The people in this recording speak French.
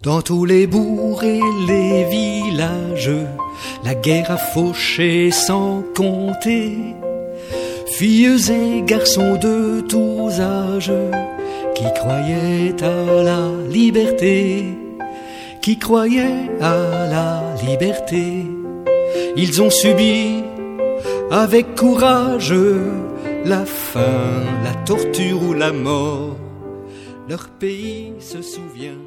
Dans tous les bourgs et les villages, la guerre a fauché sans compter. Filles et garçons de tous âges, qui croyaient à la liberté, qui croyaient à la liberté. Ils ont subi avec courage la faim, la torture ou la mort. Leur pays se souvient.